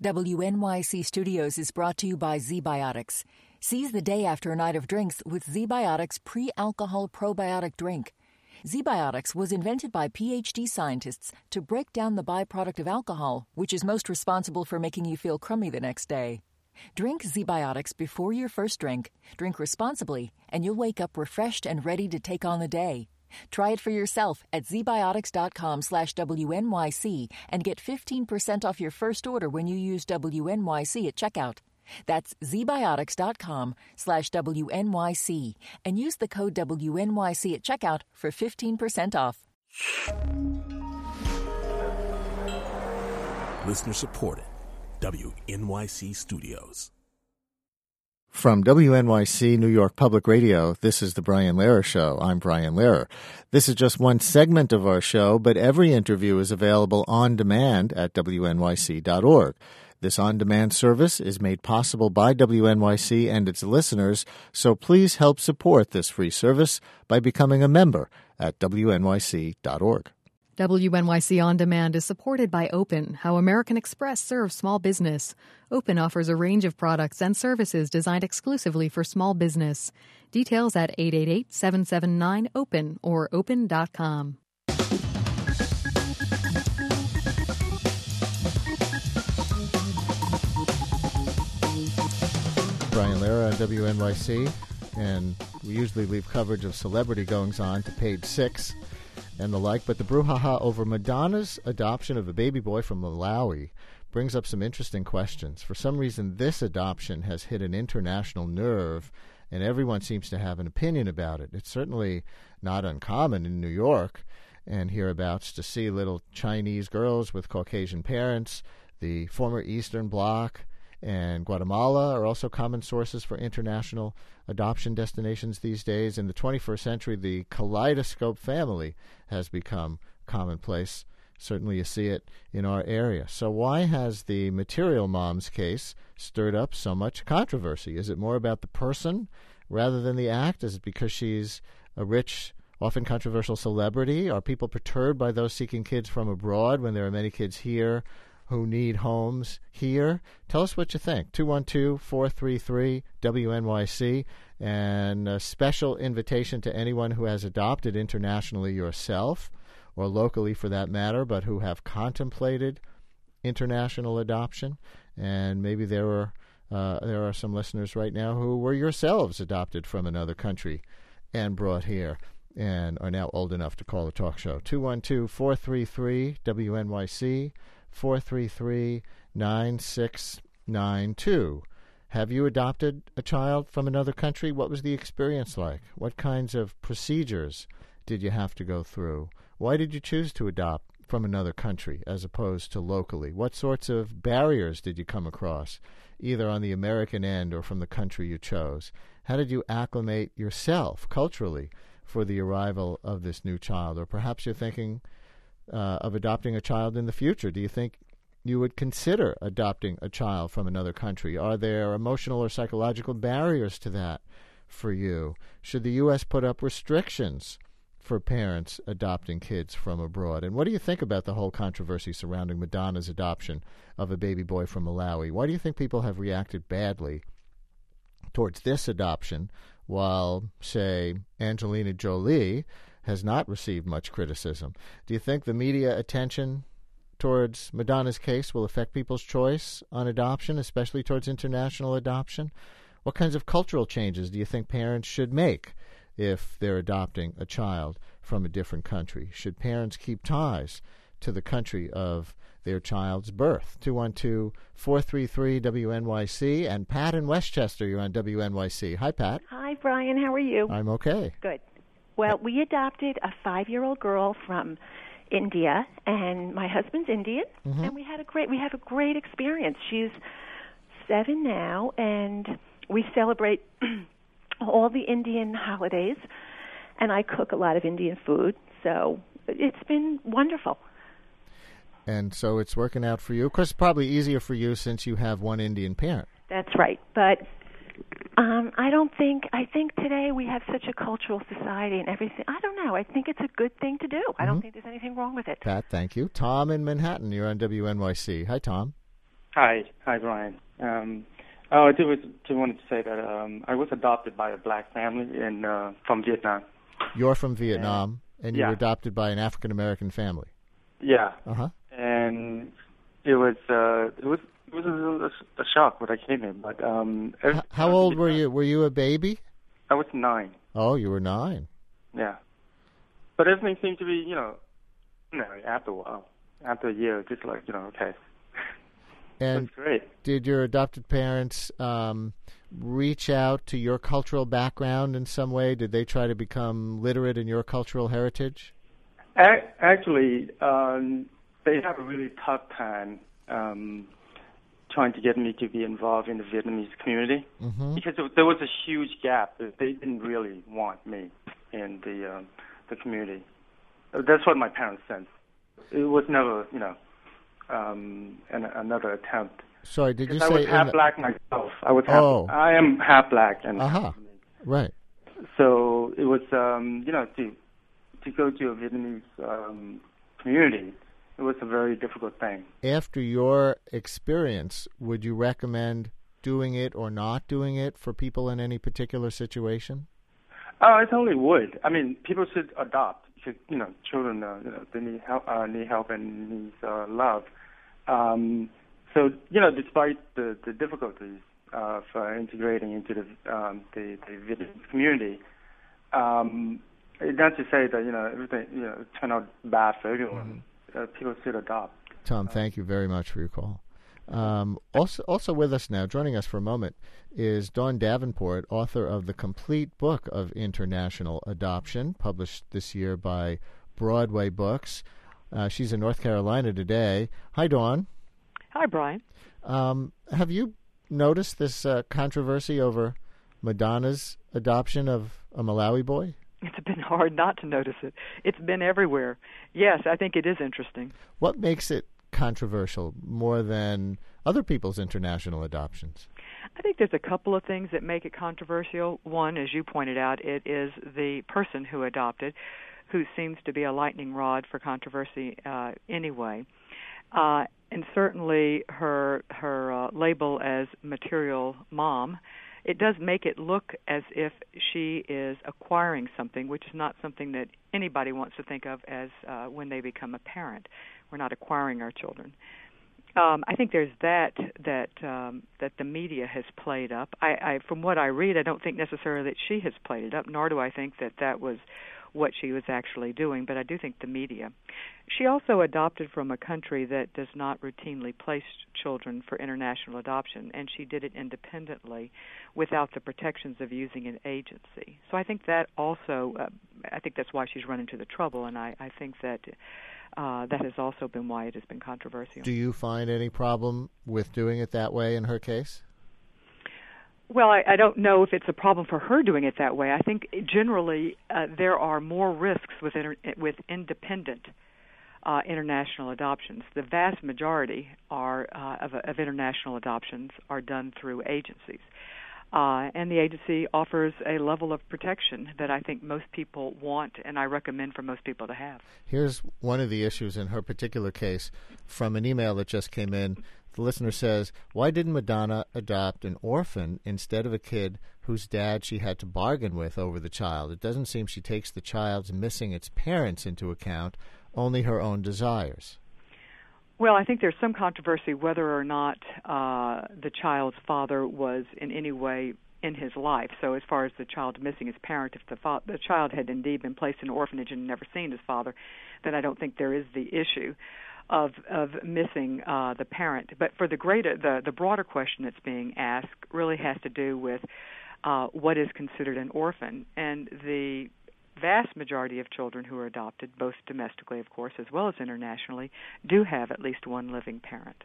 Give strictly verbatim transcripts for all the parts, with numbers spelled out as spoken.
W N Y C Studios is brought to you by ZBiotics. Seize the day after a night of drinks with ZBiotics pre-alcohol probiotic drink. ZBiotics was invented by P H D scientists to break down the byproduct of alcohol, which is most responsible for making you feel crummy the next day. Drink ZBiotics before your first drink, drink responsibly, and you'll wake up refreshed and ready to take on the day. Try it for yourself at zbiotics.com slash WNYC and get fifteen percent off your first order when you use W N Y C at checkout. That's zbiotics.com slash WNYC and use the code W N Y C at checkout for fifteen percent off. Listener supported. W N Y C Studios. From W N Y C New York Public Radio, this is The Brian Lehrer Show. I'm Brian Lehrer. This is just one segment of our show, but every interview is available on demand at W N Y C dot org. This on-demand service is made possible by W N Y C and its listeners, so please help support this free service by becoming a member at W N Y C dot org. W N Y C On Demand is supported by Open, how American Express serves small business. Open offers a range of products and services designed exclusively for small business. Details at eight eight eight, seven seven nine, OPEN or open dot com. Brian Lehrer on W N Y C, and we usually leave coverage of celebrity goings-on to page six and the like, but the brouhaha over Madonna's adoption of a baby boy from Malawi brings up some interesting questions. For some reason, this adoption has hit an international nerve, and everyone seems to have an opinion about it. It's certainly not uncommon in New York and hereabouts to see little Chinese girls with Caucasian parents. The former Eastern Bloc and Guatemala are also common sources for international adoption destinations these days. In the twenty-first century, the kaleidoscope family has become commonplace. Certainly you see it in our area. So why has the Material Moms case stirred up so much controversy? Is it more about the person rather than the act? Is it because she's a rich, often controversial celebrity? Are people perturbed by those seeking kids from abroad when there are many kids here who need homes here? Tell us what you think. two one two, four three three, W N Y C. And a special invitation to anyone who has adopted internationally yourself, or locally for that matter, but who have contemplated international adoption. And maybe there are, uh, there are some listeners right now who were yourselves adopted from another country and brought here and are now old enough to call a talk show. two one two, four three three, W N Y C. four three three, nine six nine two. Have you adopted a child from another country? What was the experience like? What kinds of procedures did you have to go through? Why did you choose to adopt from another country as opposed to locally? What sorts of barriers did you come across, either on the American end or from the country you chose? How did you acclimate yourself culturally for the arrival of this new child? Or perhaps you're thinking Uh, of adopting a child in the future. Do you think you would consider adopting a child from another country? Are there emotional or psychological barriers to that for you? Should the U S put up restrictions for parents adopting kids from abroad? And what do you think about the whole controversy surrounding Madonna's adoption of a baby boy from Malawi? Why do you think people have reacted badly towards this adoption while, say, Angelina Jolie has not received much criticism? Do you think the media attention towards Madonna's case will affect people's choice on adoption, especially towards international adoption? What kinds of cultural changes do you think parents should make if they're adopting a child from a different country? Should parents keep ties to the country of their child's birth? two one two, four three three, W N Y C. And Pat in Westchester, you're on W N Y C. Hi, Pat. Hi, Brian. How are you? I'm okay. Good. Well, we adopted a five-year-old girl from India, and my husband's Indian, mm-hmm. and we had a great we have a great experience. She's seven now, and we celebrate all the Indian holidays, and I cook a lot of Indian food, so it's been wonderful. And so it's working out for you. Of course, it's probably easier for you since you have one Indian parent. That's right, but Um, I don't think, I think today we have such a cultural society and everything. I don't know. I think it's a good thing to do. Mm-hmm. I don't think there's anything wrong with it. Pat, thank you. Tom in Manhattan, you're on W N Y C. Hi, Tom. Hi, hi, Brian. Um, oh, I do, do wanted to say that um, I was adopted by a black family in uh, from Vietnam. You're from Vietnam, and, and you yeah. were adopted by an African American family. Yeah. Uh huh. And it was uh, it was it was a, a shock when I came in. But um, H- how old were you? Were you a baby? I was nine. Oh, you were nine. Yeah. But everything seemed to be, you know, you know, after a while, after a year, just like, you know, okay. And That's great. Did your adopted parents um, reach out to your cultural background in some way? Did they try to become literate in your cultural heritage? A- actually, um, they have a really tough time um, trying to get me to be involved in the Vietnamese community mm-hmm. because there was a huge gap. They didn't really want me in the um, the community. That's what my parents sensed. It was never, you know, um, an, another attempt. Sorry, did you I say was half the... black myself. I was half. Oh. I am half black and. Uh huh. Right. So it was, um, you know, to to go to a Vietnamese um, community. It was a very difficult thing. After your experience, would you recommend doing it or not doing it for people in any particular situation? Oh, I totally would. I mean, people should adopt because, you know, children, uh, you know, they need help, uh, need help and need uh, love. Um, so, you know, despite the, the difficulties of uh, integrating into the um, the, the Vietnamese community, um, not to say that, you know, everything, you know, turned out bad for everyone. Mm-hmm. Uh, people should adopt. Tom, thank you very much for your call. Um, also, also with us now, joining us for a moment, is Dawn Davenport, author of The Complete Book of International Adoption, published this year by Broadway Books. Uh, she's in North Carolina today. Hi, Dawn. Hi, Brian. Um, have you noticed this uh, controversy over Madonna's adoption of a Malawi boy? It's been hard not to notice it. It's been everywhere. Yes, I think it is interesting. What makes it controversial more than other people's international adoptions? I think there's a couple of things that make it controversial. One, as you pointed out, it is the person who adopted, who seems to be a lightning rod for controversy uh, anyway. Uh, and certainly her her uh, label as material mom, it does make it look as if she is acquiring something, which is not something that anybody wants to think of as uh, when they become a parent. We're not acquiring our children. Um, I think there's that that um, that the media has played up. I, I, from what I read, I don't think necessarily that she has played it up, nor do I think that that was what she was actually doing, but I do think the media. She also adopted from a country that does not routinely place children for international adoption, and she did it independently without the protections of using an agency. So I think that also, uh, I think that's why she's run into the trouble, and I, I think that uh, that has also been why it has been controversial. Do you find any problem with doing it that way in her case? Well, I, I don't know if it's a problem for her doing it that way. I think generally uh, there are more risks with inter- with independent uh, international adoptions. The vast majority are uh, of, of international adoptions are done through agencies. Uh, and the agency offers a level of protection that I think most people want, and I recommend for most people to have. Here's one of the issues in her particular case from an email that just came in. The listener says, why didn't Madonna adopt an orphan instead of a kid whose dad she had to bargain with over the child? It doesn't seem she takes the child's missing its parents into account, only her own desires. Well, I think there's some controversy whether or not uh, the child's father was in any way in his life. So as far as the child missing his parent, if the, fa- the child had indeed been placed in an orphanage and never seen his father, then I don't think there is the issue of of missing uh, the parent. But for the greater, the, the broader question that's being asked really has to do with uh, what is considered an orphan. And the vast majority of children who are adopted, both domestically, of course, as well as internationally, do have at least one living parent.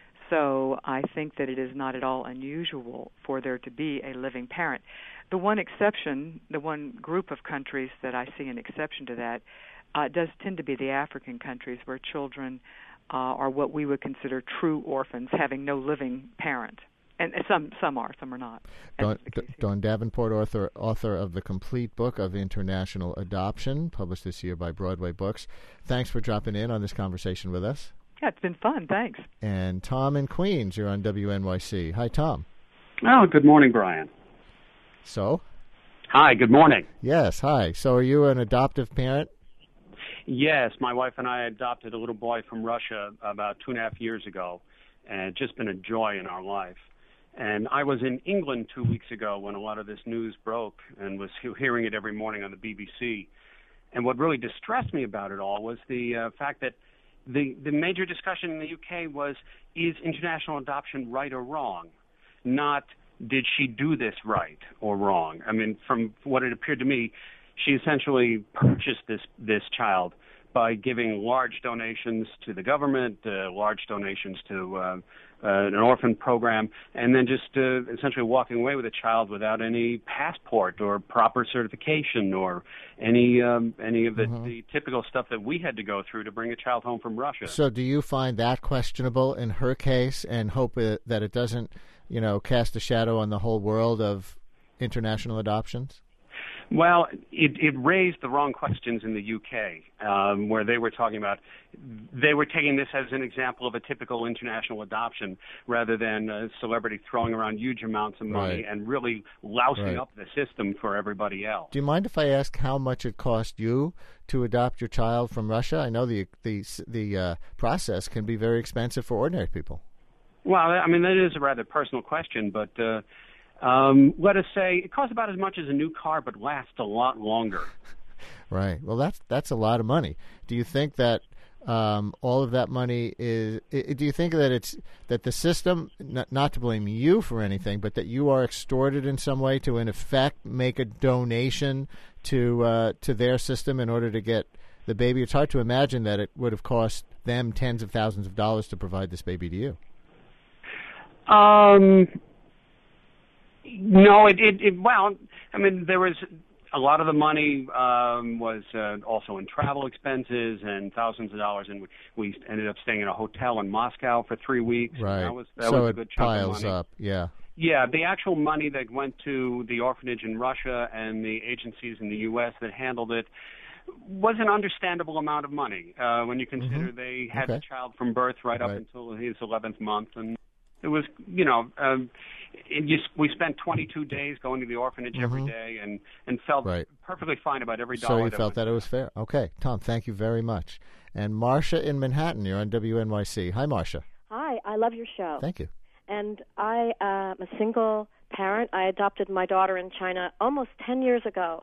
So I think that it is not at all unusual for there to be a living parent. The one exception, the one group of countries that I see an exception to that, uh, does tend to be the African countries where children uh, are what we would consider true orphans, having no living parent. And some some are, some are not. Dawn, Dawn Davenport, author author of The Complete Book of International Adoption, published this year by Broadway Books. Thanks for dropping in on this conversation with us. Yeah, it's been fun. Thanks. And Tom in Queens, you're on W N Y C. Hi, Tom. Oh, good morning, Brian. So? Hi, good morning. Yes, hi. So are you an adoptive parent? Yes, my wife and I adopted a little boy from Russia about two and a half years ago, and it's just been a joy in our life. And I was in England two weeks ago when a lot of this news broke and was hearing it every morning on the B B C. And what really distressed me about it all was the uh, fact that the, the major discussion in the U K was, is international adoption right or wrong? Not, did she do this right or wrong? I mean, from what it appeared to me, she essentially purchased this, this child by giving large donations to the government, uh, large donations to uh, uh, an orphan program, and then just uh, essentially walking away with a child without any passport or proper certification or any um, any of the, mm-hmm. the typical stuff that we had to go through to bring a child home from Russia. So do you find that questionable in her case and hope it, that it doesn't, you know, cast a shadow on the whole world of international adoptions? Well, it, it raised the wrong questions in the U K, um, where they were talking about, they were taking this as an example of a typical international adoption rather than a celebrity throwing around huge amounts of money right. and really lousing right. up the system for everybody else. Do you mind if I ask how much it cost you to adopt your child from Russia? I know the the the uh, process can be very expensive for ordinary people. Well, I mean, that is a rather personal question, but uh, um, let us say it costs about as much as a new car, but lasts a lot longer. Right. Well, that's that's a lot of money. Do you think that um, all of that money is? Do you think that it's that the system, not, not to blame you for anything, but that you are extorted in some way to, in effect, make a donation to uh, to their system in order to get the baby? It's hard to imagine that it would have cost them tens of thousands of dollars to provide this baby to you. Um. No, it, it, it, well, I mean, there was a lot of the money um, was uh, also in travel expenses and thousands of dollars, and we, we ended up staying in a hotel in Moscow for three weeks. Right. That was, that so was a it good chunk piles of money. up, yeah. Yeah, the actual money that went to the orphanage in Russia and the agencies in the U S that handled it was an understandable amount of money uh, when you consider mm-hmm. they had okay. the child from birth right, right up until his eleventh month, and it was, you know, um, it just, we spent twenty-two days going to the orphanage mm-hmm. every day and, and felt right. perfectly fine about every dollar. So you that felt was that it was fair. Okay, Tom, thank you very much. And Marcia in Manhattan, you're on W N Y C. Hi, Marcia. Hi, I love your show. Thank you. And I am a single parent. I adopted my daughter in China almost ten years ago.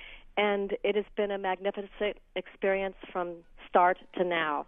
And it has been a magnificent experience from start to now.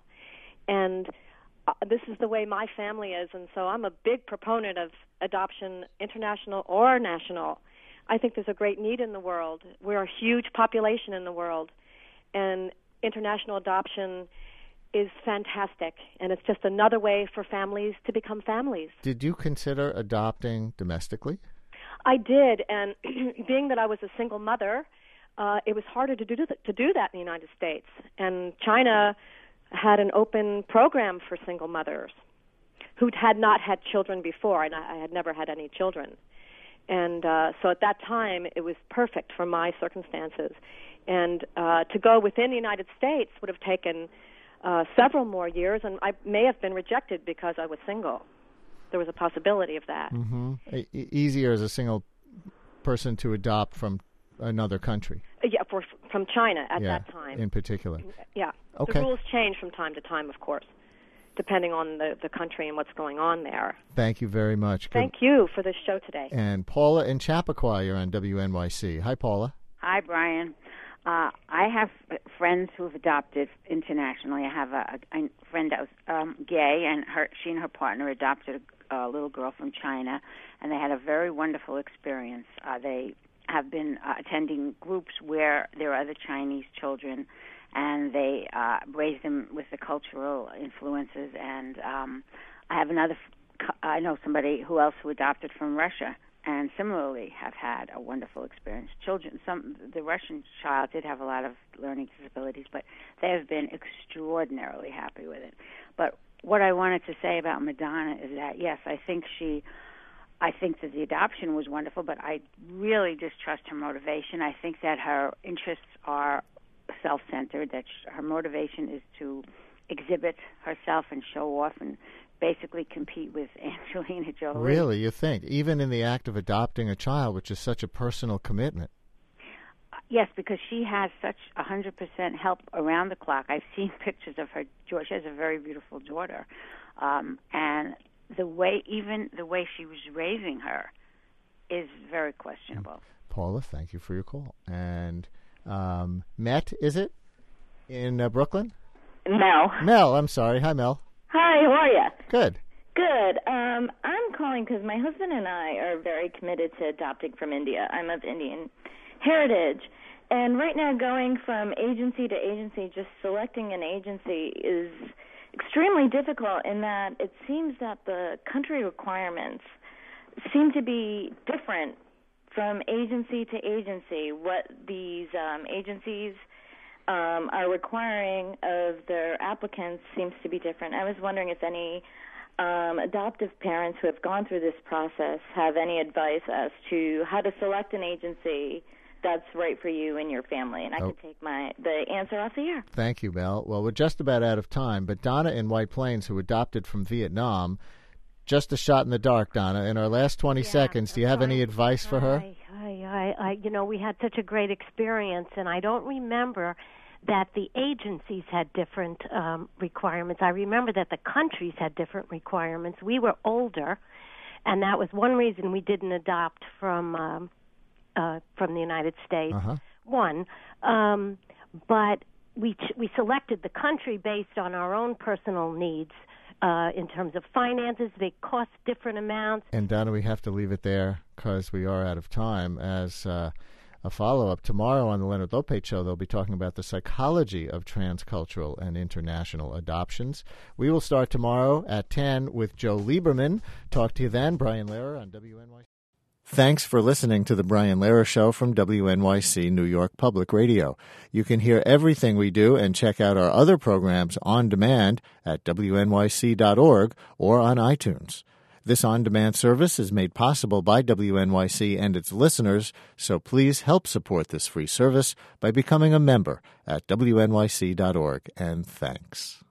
And Uh, this is the way my family is, and so I'm a big proponent of adoption, international or national. I think there's a great need in the world. We're a huge population in the world, and international adoption is fantastic, and it's just another way for families to become families. Did you consider adopting domestically? I did, and being that I was a single mother, uh, it was harder to do, th- to do that in the United States. And China had an open program for single mothers who had not had children before, and I, I had never had any children. And uh, so at that time, it was perfect for my circumstances. And uh, to go within the United States would have taken uh, several more years, and I may have been rejected because I was single. There was a possibility of that. Mm-hmm. E- easier as a single person to adopt from another country. Yeah, for, from China at yeah, that time. in particular. Yeah. Okay. The rules change from time to time, of course, depending on the, the country and what's going on there. Thank you very much. Good. Thank you for this show today. And Paula in Chappaqua, you're on W N Y C. Hi, Paula. Hi, Brian. Uh, I have friends who've adopted internationally. I have a, a friend that was um, gay, and her, she and her partner adopted a, a little girl from China, and they had a very wonderful experience. Uh, they have been uh, attending groups where there are other Chinese children, and they uh, raise them with the cultural influences. And um, I have another, I know somebody who else who adopted from Russia, and similarly have had a wonderful experience. Children, some the Russian child did have a lot of learning disabilities, but they have been extraordinarily happy with it. But what I wanted to say about Madonna is that, yes, I think she, I think that the adoption was wonderful, but I really distrust her motivation. I think that her interests are self-centered, that her motivation is to exhibit herself and show off and basically compete with Angelina Jolie. Really, you think? Even in the act of adopting a child, which is such a personal commitment. Uh, yes, because she has such one hundred percent help around the clock. I've seen pictures of her. She has a very beautiful daughter. Um, and the way, even the way she was raising her is very questionable. Paula, thank you for your call. And um, Met, is it, in uh, Brooklyn? Mel. Mel, I'm sorry. Hi, Mel. Hi, how are you? Good. Good. Um, I'm calling because my husband and I are very committed to adopting from India. I'm of Indian heritage. And right now going from agency to agency, just selecting an agency is extremely difficult in that it seems that the country requirements seem to be different from agency to agency. What these um, agencies um, are requiring of their applicants seems to be different. I was wondering if any um, adoptive parents who have gone through this process have any advice as to how to select an agency that's right for you and your family, and I oh. can take my the answer off the air. Thank you, Mel. Well, we're just about out of time, but Donna in White Plains, who adopted from Vietnam, just a shot in the dark, Donna. In our last twenty yeah, seconds, do you have any advice for her? I, I, I, I, you know, we had such a great experience, and I don't remember that the agencies had different um, requirements. I remember that the countries had different requirements. We were older, and that was one reason we didn't adopt from um, uh, from the United States. Uh-huh. One, um, but we ch- we selected the country based on our own personal needs. Uh, in terms of finances, they cost different amounts. And Donna, we have to leave it there because we are out of time. As uh, a follow-up, tomorrow on the Leonard Lopate Show, they'll be talking about the psychology of transcultural and international adoptions. We will start tomorrow at ten with Joe Lieberman. Talk to you then. Brian Lehrer on W N Y C. Thanks for listening to The Brian Lehrer Show from W N Y C New York Public Radio. You can hear everything we do and check out our other programs on demand at W N Y C dot org or on iTunes. This on-demand service is made possible by W N Y C and its listeners, so please help support this free service by becoming a member at W N Y C dot org, and thanks.